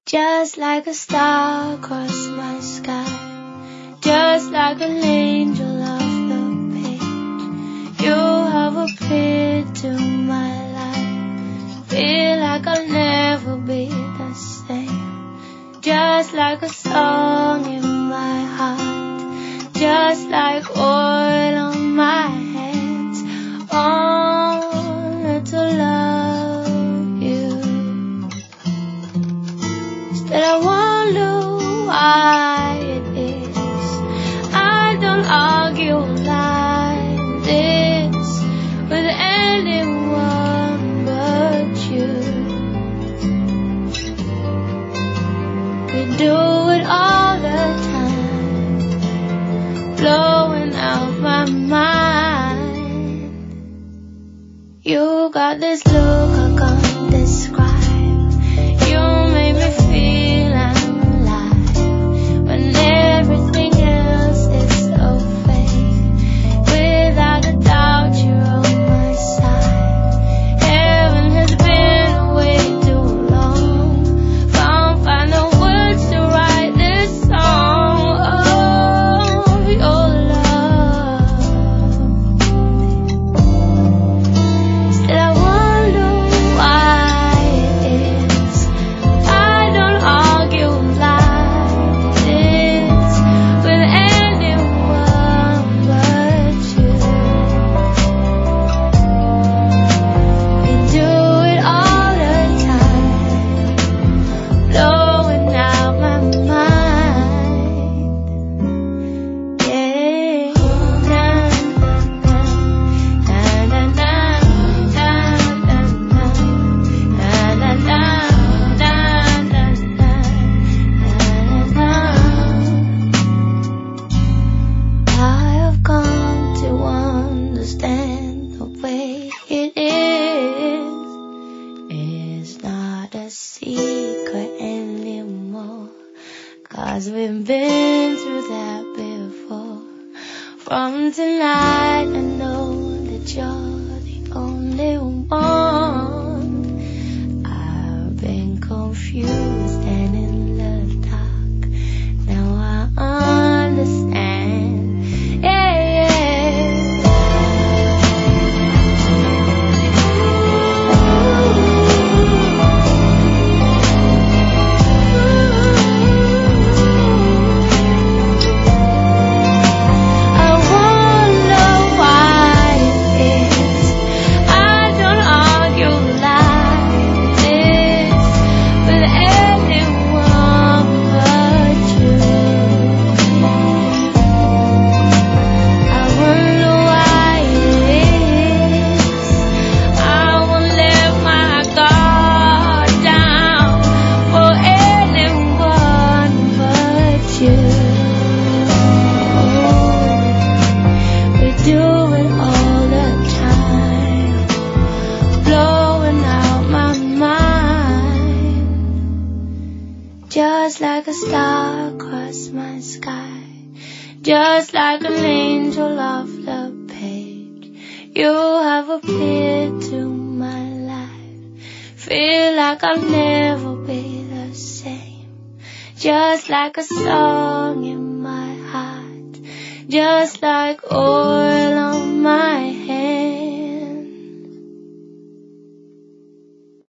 Just like a star across my sky, just like an angel off the page, you have appeared to my life. Feel like I'll never be the same. Just like a song in my heart, just like oil on my hands. Only to love you. Still I wonder why it is I don't argue like this with anyone but you. We do it all the time, blowing out my mind. You got this look I can't describe. You make me feel I'm alive when everything else is so fake. Without a doubt you're on my side. Heaven has been away too long. Can't find the words to write this song. Oh, your love. Still I wonder why it is I don't argue like this with anyone but you. We do it all the time, blowing out my mind. Yeah. I have come to understand the way it is. It's not a secret anymore, 'cause we've been through that before. From tonight I know that you're the only one. I've been confused and in the dark. Now I understand. Yeah, I wonder why it is I don't argue like this with anyone but you. I wonder why it is I won't let my guard down for anyone but you. We do it all the time, blowing out my mind. Just like a star across my sky, just like an angel off the page, you have appeared to my life. Feel like I'll never be the same. Just like a song in my heart, just like oil on my